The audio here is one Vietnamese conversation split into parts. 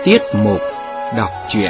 Tiết mục đọc truyện.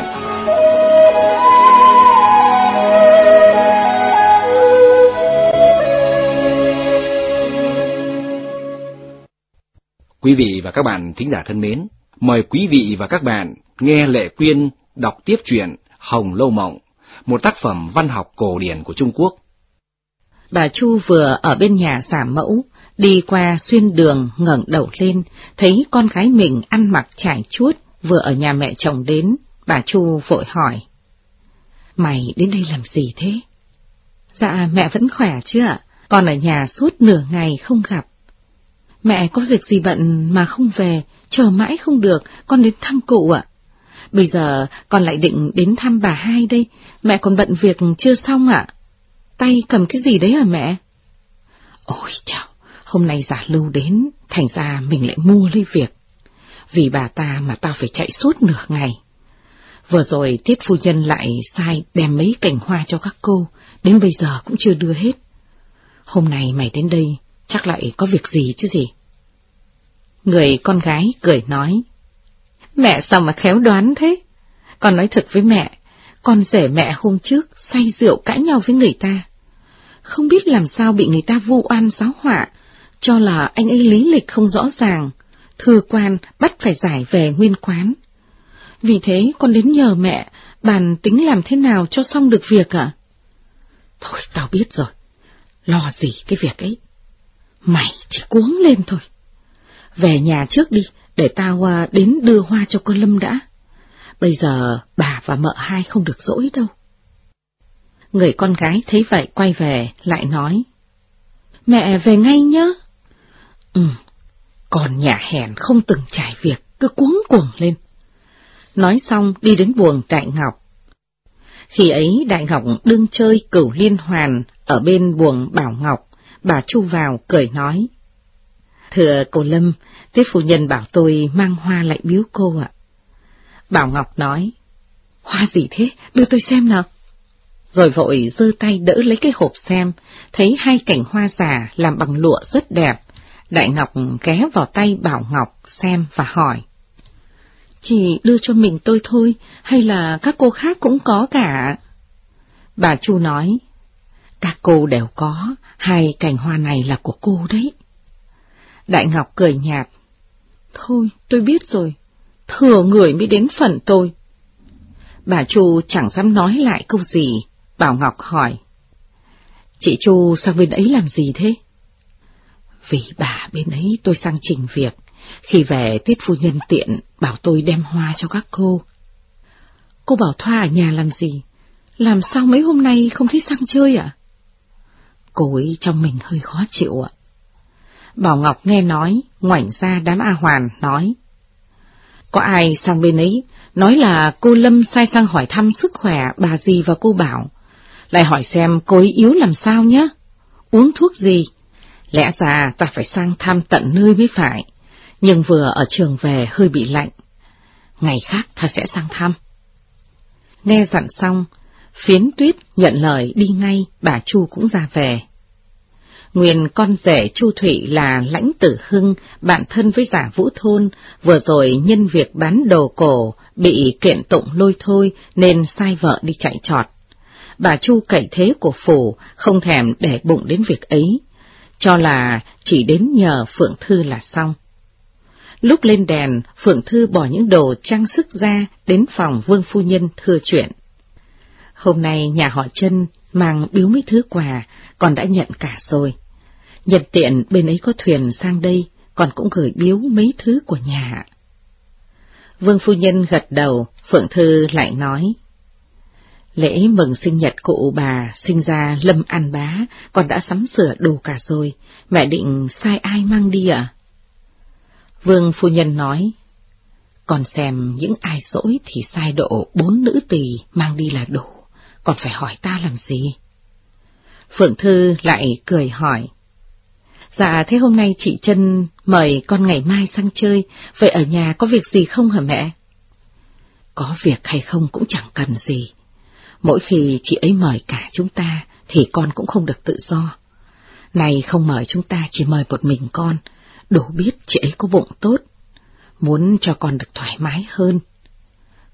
Quý vị và các bạn thính giả thân mến, mời quý vị và các bạn nghe Lệ Quyên đọc tiếp truyện Hồng Lâu Mộng, một tác phẩm văn học cổ điển của Trung Quốc. Bà Chu vừa ở bên nhà xả mẫu, đi qua xuyên đường ngẩng đầu lên, thấy con gái mình ăn mặc trải chuốt vừa ở nhà mẹ chồng đến, bà Chu vội hỏi: "Mày đến đây làm gì thế?" "Dạ mẹ vẫn khỏe chứ ạ, con ở nhà suốt nửa ngày không gặp." "Mẹ có việc gì bận mà không về, chờ mãi không được, con đến thăm cụ ạ." "Bây giờ con lại định đến thăm bà hai đây, mẹ còn bận việc chưa xong ạ." "Tay cầm cái gì đấy hả mẹ?" "Ôi chào, hôm nay giả Lưu đến, thành ra mình lại mua lấy việc. Vì bà ta mà tao phải chạy suốt nửa ngày. Vừa rồi Tiết phu nhân lại sai đem mấy cành hoa cho các cô, đến bây giờ cũng chưa đưa hết. Hôm nay mày đến đây, chắc lại có việc gì chứ gì." Người con gái cười nói: "Mẹ sao mà khéo đoán thế? Con nói thật với mẹ, con rể mẹ hôm trước say rượu cãi nhau với người ta. Không biết làm sao bị người ta vu oan giáo họa, cho là anh ấy lý lịch không rõ ràng, thư quan bắt phải giải về nguyên quán. Vì thế con đến nhờ mẹ, bàn tính làm thế nào cho xong được việc ạ." "Thôi tao biết rồi, lo gì cái việc ấy. Mày chỉ cuống lên thôi. Về nhà trước đi, để tao đến đưa hoa cho cô Lâm đã. Bây giờ bà và mợ hai không được dỗi đâu." Người con gái thấy vậy quay về, lại nói: "Mẹ về ngay nhá." Còn nhà hèn không từng trải việc, cứ cuống cuồng lên." Nói xong đi đến buồng Đại Ngọc. Khi ấy Đại Ngọc đương chơi cửu liên hoàn ở bên buồng Bảo Ngọc, bà Chu vào cười nói: "Thưa cô Lâm, Tiết phu nhân bảo tôi mang hoa lại biếu cô ạ." Bảo Ngọc nói: "Hoa gì thế, đưa tôi xem nào." Rồi vội giơ tay đỡ lấy cái hộp xem, thấy hai cành hoa già làm bằng lụa rất đẹp. Đại Ngọc ghé vào tay Bảo Ngọc xem và hỏi: "Chỉ đưa cho mình tôi thôi, hay là các cô khác cũng có cả?" Bà Chu nói: "Các cô đều có, hai cành hoa này là của cô đấy." Đại Ngọc cười nhạt: "Thôi, tôi biết rồi, thừa người mới đến phần tôi." Bà Chu chẳng dám nói lại câu gì. Bảo Ngọc hỏi: "Chị Chu sang bên ấy làm gì thế?" "Vì bà bên ấy tôi sang trình việc, khi về Tiết phu nhân tiện bảo tôi đem hoa cho các cô." "Cô bảo Thoa ở nhà làm gì? Làm sao mấy hôm nay không thấy sang chơi ạ?" "Cô ấy trong mình hơi khó chịu ạ." Bảo Ngọc nghe nói, ngoảnh ra đám A Hoàn nói: "Có ai sang bên ấy, nói là cô Lâm sai sang hỏi thăm sức khỏe bà dì và cô Bảo, lại hỏi xem cô ấy yếu làm sao nhé, uống thuốc gì. Lẽ ra ta phải sang thăm tận nơi mới phải, nhưng vừa ở trường về hơi bị lạnh. Ngày khác ta sẽ sang thăm." Nghe dặn xong, Phiến Tuyết nhận lời đi ngay, bà Chu cũng ra về. Nguyên con rể Chu Thụy là Lãnh Tử Hưng, bạn thân với Giả Vũ Thôn, vừa rồi nhân việc bán đồ cổ bị kiện tụng lôi thôi nên sai vợ đi chạy trọt. Bà Chu cậy thế của phủ, không thèm để bụng đến việc ấy, cho là chỉ đến nhờ Phượng Thư là xong. Lúc lên đèn, Phượng Thư bỏ những đồ trang sức ra đến phòng Vương phu nhân thưa chuyện. Hôm nay nhà họ Trân mang biếu mấy thứ quà, con đã nhận cả rồi. Nhân tiện bên ấy có thuyền sang đây, con cũng gửi biếu mấy thứ của nhà. Vương phu nhân gật đầu. Phượng Thư lại nói: "Lễ mừng sinh nhật cụ bà sinh ra Lâm An Bá, con đã sắm sửa đủ cả rồi, mẹ định sai ai mang đi ạ?" Vương phu nhân nói: "Con xem những ai dỗi thì sai độ 4 nữ tỳ mang đi là đủ, còn phải hỏi ta làm gì?" Phượng Thư lại cười hỏi: "Dạ thế hôm nay chị Trân mời con ngày mai sang chơi, vậy ở nhà có việc gì không hả mẹ?" "Có việc hay không cũng chẳng cần gì. Mỗi khi chị ấy mời cả chúng ta thì con cũng không được tự do. Này không mời chúng ta, chỉ mời một mình con, đủ biết chị ấy có bụng tốt, muốn cho con được thoải mái hơn.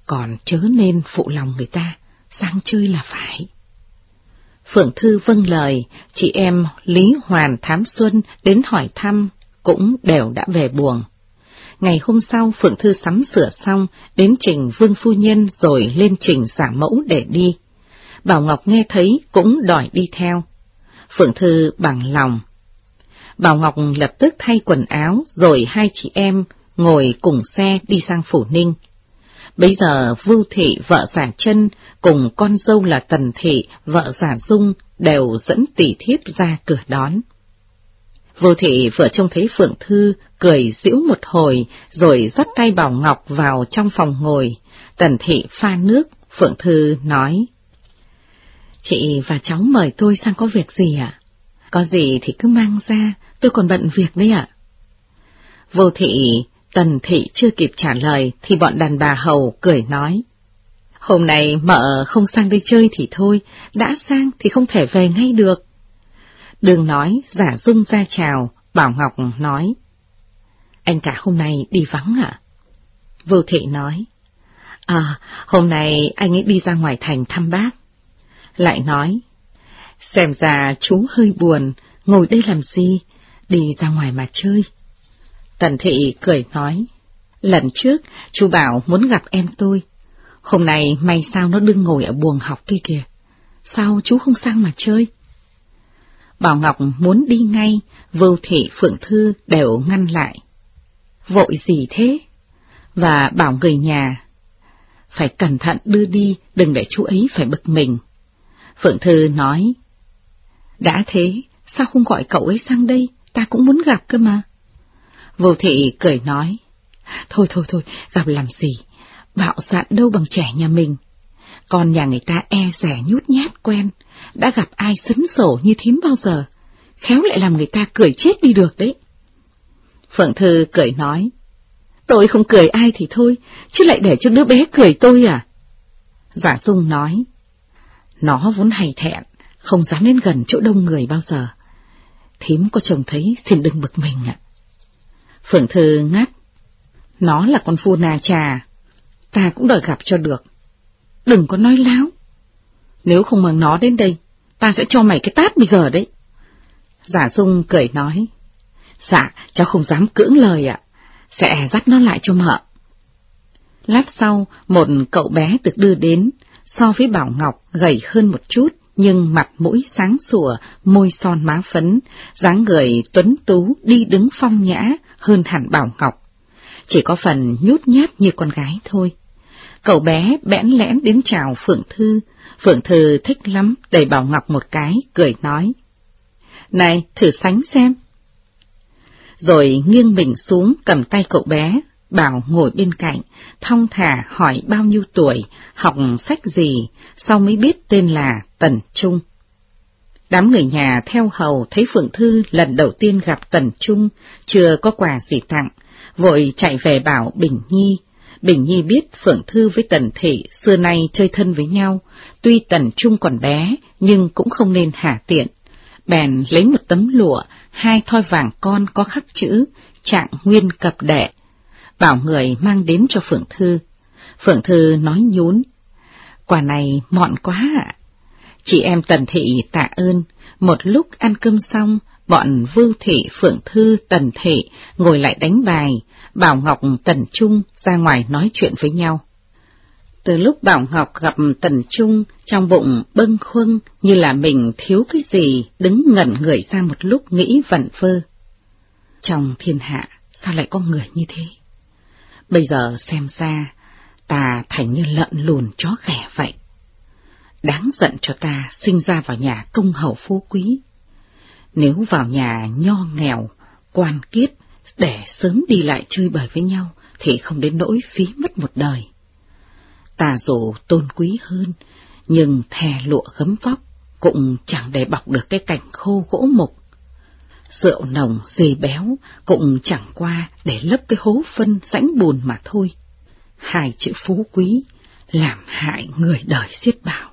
còn chớ nên phụ lòng người ta, sang chơi là phải. Phượng Thư vâng lời, chị em Lý Hoàn Thám Xuân đến hỏi thăm, cũng đều đã về buồng. Ngày hôm sau Phượng Thư sắm sửa xong, đến trình Vương phu nhân rồi lên trình giả mẫu để đi. Bảo Ngọc nghe thấy cũng đòi đi theo. Phượng Thư bằng lòng. Bảo Ngọc lập tức thay quần áo rồi hai chị em ngồi cùng xe đi sang Phủ Ninh. Bấy giờ Vưu Thị vợ giả Chân cùng con dâu là Tần Thị vợ giả Dung đều dẫn tỷ thiếp ra cửa đón. Vưu Thị vừa trông thấy Phượng Thư cười giễu một hồi rồi dắt tay Bảo Ngọc vào trong phòng ngồi. Tần Thị pha nước, Phượng Thư nói: Chị và cháu mời tôi sang có việc gì ạ? Có gì thì cứ mang ra, tôi còn bận việc đấy ạ. Vưu Thị, Tần Thị chưa kịp trả lời thì bọn đàn bà hầu cười nói: Hôm nay mợ không sang đây chơi thì thôi, đã sang thì không thể về ngay được. Đừng nói, giả Dung ra chào, Bảo Ngọc nói: Anh cả hôm nay đi vắng ạ? Vưu Thị nói: Hôm nay anh ấy đi ra ngoài thành thăm bác. Lại nói: Xem ra chú hơi buồn, ngồi đây làm gì, đi ra ngoài mà chơi. Tần Thị cười nói: Lần trước chú bảo muốn gặp em tôi, hôm nay may sao nó đừng ngồi ở buồng học kia kìa, sao chú không sang mà chơi? Bảo Ngọc muốn đi ngay, Vưu Thị, Phượng Thư đều ngăn lại. Vội gì thế? Và bảo người nhà phải cẩn thận đưa đi, đừng để chú ấy phải bực mình. Phượng Thư nói: Đã thế, sao không gọi cậu ấy sang đây, ta cũng muốn gặp cơ mà. Vưu Thị cười nói: Thôi, gặp làm gì, bạo dạn đâu bằng trẻ nhà mình. Con nhà người ta e dè nhút nhát quen, đã gặp ai xấn sổ như thím bao giờ, khéo lại làm người ta cười chết đi được đấy. Phượng Thư cười nói: Tôi không cười ai thì thôi, chứ lại để cho đứa bé cười tôi à? Giả Dung nói: Nó vốn hay thẹn, không dám đến gần chỗ đông người bao giờ. Thím có trông thấy xin đừng bực mình ạ. Phượng Thư ngắt: Nó là con phu nà trà, ta cũng đòi gặp cho được. Đừng có nói láo. Nếu không mang nó đến đây, ta sẽ cho mày cái tát bây giờ đấy. Giả Dung cười nói: Dạ, cháu không dám cưỡng lời ạ, sẽ dắt nó lại cho mợ. Lát sau, một cậu bé được đưa đến, so với Bảo Ngọc gầy hơn một chút, nhưng mặt mũi sáng sủa, môi son má phấn, dáng người tuấn tú đi đứng phong nhã hơn hẳn Bảo Ngọc. Chỉ có phần nhút nhát như con gái thôi. Cậu bé bẽn lẽn đến chào Phượng Thư. Phượng Thư thích lắm, đẩy Bảo Ngọc một cái, cười nói: Này, thử sánh xem. Rồi nghiêng mình xuống cầm tay cậu bé, bảo ngồi bên cạnh, thong thả hỏi bao nhiêu tuổi, học sách gì, sau mới biết tên là Tần Trung. Đám người nhà theo hầu thấy Phượng Thư lần đầu tiên gặp Tần Trung, chưa có quà gì tặng, vội chạy về bảo Bình Nhi. Bình Nhi biết Phượng Thư với Tần Thị xưa nay chơi thân với nhau, tuy Tần Trung còn bé nhưng cũng không nên hả tiện. Bèn lấy một tấm lụa, 2 thoi vàng con có khắc chữ Trạng Nguyên Cập Đệ, bảo người mang đến cho Phượng Thư. Phượng Thư nói nhún: Quà này mọn quá ạ. Chị em Tần Thị tạ ơn. Một lúc ăn cơm xong, bọn Vưu Thị, Phượng Thư, Tần Thị ngồi lại đánh bài, Bảo Ngọc, Tần Trung ra ngoài nói chuyện với nhau. Từ lúc Bảo Ngọc gặp Tần Trung, trong bụng bâng khuâng như là mình thiếu cái gì, đứng ngẩn người ra một lúc nghĩ vẩn vơ. Trong thiên hạ, sao lại có người như thế? Bây giờ xem ra, ta thành như lợn lùn chó ghẻ vậy. Đáng giận cho ta sinh ra vào nhà công hầu phú quý. Nếu vào nhà nho nghèo, quan kiết, để sớm đi lại chơi bời với nhau, thì không đến nỗi phí mất một đời. Ta dù tôn quý hơn, nhưng thè lụa gấm vóc cũng chẳng để bọc được cái cảnh khô gỗ mục. Rượu nồng dê béo cũng chẳng qua để lấp cái hố phân rãnh bùn mà thôi. 2 chữ phú quý làm hại người đời xiết bao.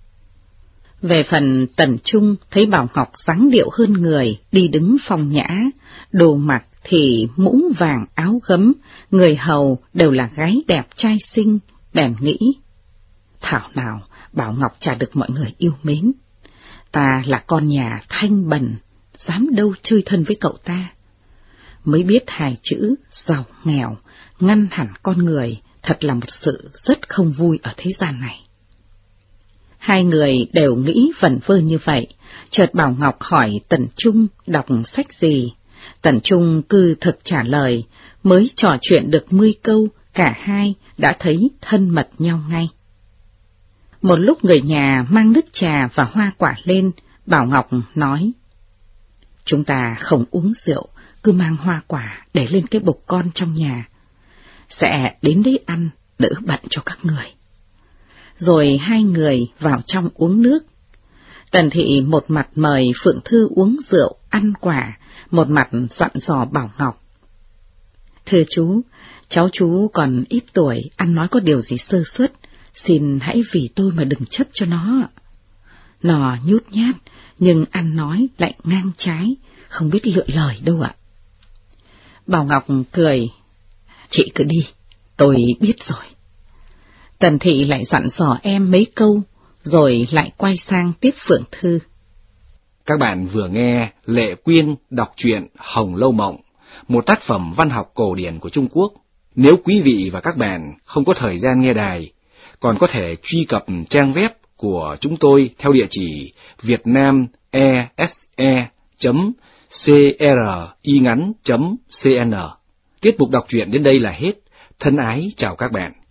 Về phần Tần Trung thấy Bảo Ngọc dáng điệu hơn người, đi đứng phong nhã, đồ mặc thì mũ vàng áo gấm, người hầu đều là gái đẹp trai xinh, bèn nghĩ, thảo nào Bảo Ngọc chả được mọi người yêu mến. Ta là con nhà thanh bần, dám đâu chơi thân với cậu ta. Mới biết hai chữ giàu nghèo, ngăn hẳn con người, thật là một sự rất không vui ở thế gian này. Hai người đều nghĩ vẩn vơ như vậy, chợt Bảo Ngọc hỏi Tần Trung đọc sách gì. Tần Trung cứ thực trả lời, mới trò chuyện được 10 câu, cả hai đã thấy thân mật nhau ngay. Một lúc người nhà mang nước trà và hoa quả lên, Bảo Ngọc nói, chúng ta không uống rượu, cứ mang hoa quả để lên cái bục con trong nhà. Sẽ đến đấy ăn, đỡ bận cho các người. Rồi hai người vào trong uống nước. Tần Thị một mặt mời Phượng Thư uống rượu, ăn quả, một mặt dặn dò Bảo Ngọc. Thưa chú, cháu chú còn ít tuổi, ăn nói có điều gì sơ suất, xin hãy vì tôi mà đừng chấp cho nó. Nó nhút nhát, nhưng ăn nói lại ngang trái, không biết lựa lời đâu ạ. Bảo Ngọc cười, chị cứ đi, tôi biết rồi. Tần Thị lại dặn dò em mấy câu, rồi lại quay sang tiếp Phượng Thư. Các bạn vừa nghe Lệ Quyên đọc truyện Hồng Lâu Mộng, một tác phẩm văn học cổ điển của Trung Quốc. Nếu quý vị và các bạn không có thời gian nghe đài, còn có thể truy cập trang web của chúng tôi theo địa chỉ vietnamese.cringắn.cn. Tiết mục đọc truyện đến đây là hết. Thân ái chào các bạn.